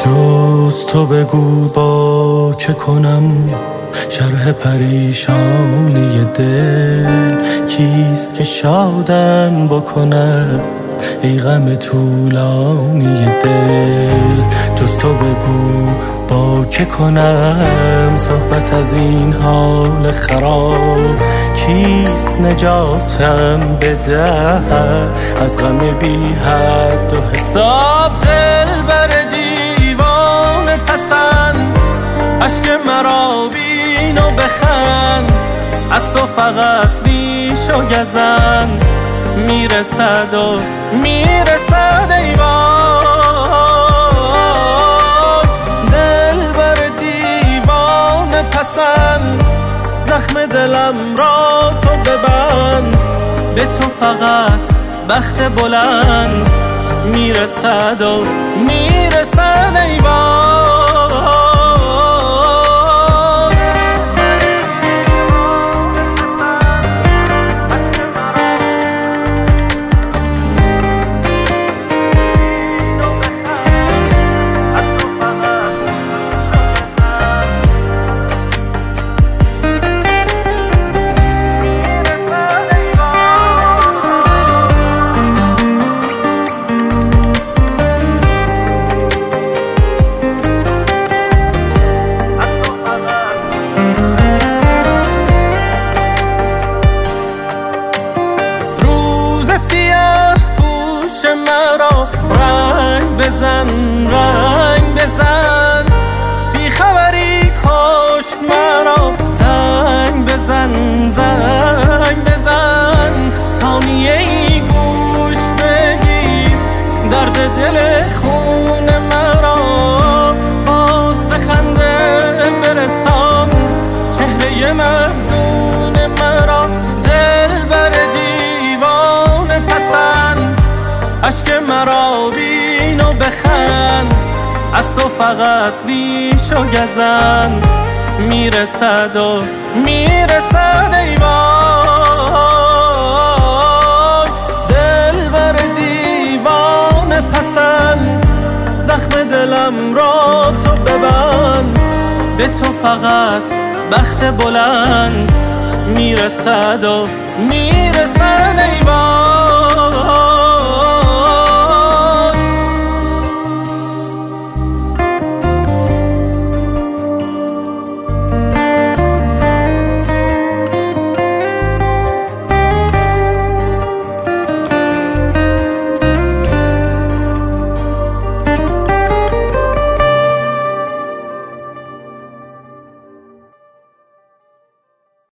جز تو بگو با که کنم شرح پریشانی دل. کیست که شادم بکنه ای غم طولانی دل؟ جز تو بگو با که کنم صحبت از این حال خراب. کیست نجاتم بده از غم بی حد و حساب؟ دل بر دیوان پسند عشق مرا بین و بخند. از تو فقط ریش و گزند میرسد و میرسد ای وای. دل بر دیوان پسند زخم دلم را تو ببند. به تو فقط بخت بلند میرسد و میرسد ای وای. مرا رنگ بزن رنگ بزن، بی خبری کشت مرا. زنگ بزن زنگ بزن، ثانیه ای گوش بگیر درد دل خون مرا. باز بخنده برسان چهره محزون مرا. دل بر دیوان پسند عشق مرا بین و بخند. از تو فقط ریش و گزند میرسد و میرسد ای وای. دل بر دیوان پسند زخم دلم را تو ببند. به تو فقط بخت بلند میرسد و میرسد ای وای.